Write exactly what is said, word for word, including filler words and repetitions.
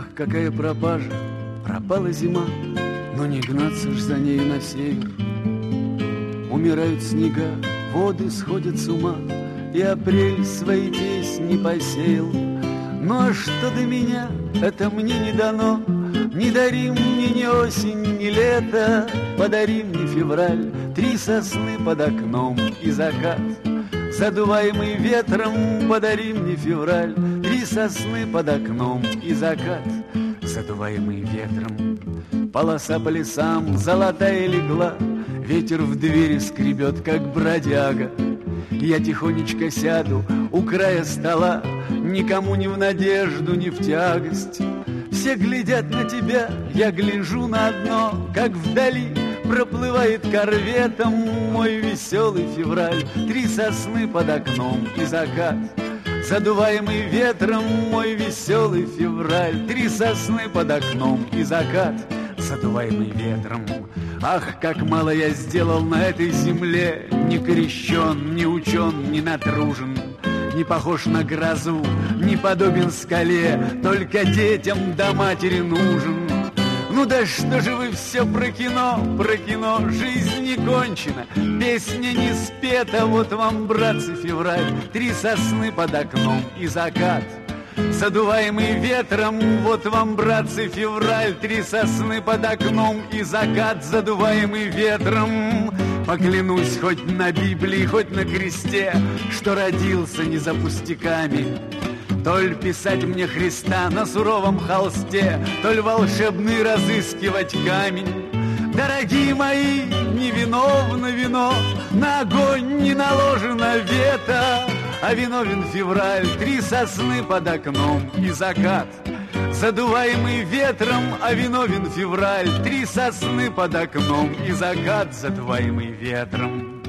Ах, какая пропажа, пропала зима, но не гнаться ж за ней на север. Умирают снега, воды сходят с ума, и апрель свои песни посеял. Ну а что до меня, это мне не дано. Не дари мне ни осень, ни лето, подари мне февраль, три сосны под окном и закат. Задуваемый ветром, подари мне февраль, три сосны под окном и закат. Задуваемый ветром, полоса по лесам золотая легла, ветер в двери скребет, как бродяга. Я тихонечко сяду у края стола, никому не в надежду, не в тягость. Все глядят на тебя, я гляжу на одно, как вдали проплывает корветом мой веселый февраль. Три сосны под окном и закат, задуваемый ветром мой веселый февраль. Три сосны под окном и закат, задуваемый ветром. Ах, как мало я сделал на этой земле, не крещен, не учен, не натружен, не похож на грозу, не подобен скале, только детям до матери нужен. Ну да что же вы все про кино, про кино, жизнь не кончена, песня не спета, вот вам, братцы, февраль, три сосны под окном и закат. Задуваемый ветром, вот вам, братцы, февраль, три сосны под окном и закат, задуваемый ветром. Поклянусь хоть на Библии, хоть на кресте, что родился не за пустяками. Толь писать мне Христа на суровом холсте, толь волшебный разыскивать камень. Дорогие мои, невиновно вино, на огонь не наложено вето, а виновен февраль, три сосны под окном и закат. Задуваемый ветром, а виновен февраль, три сосны под окном и закат, задуваемый ветром.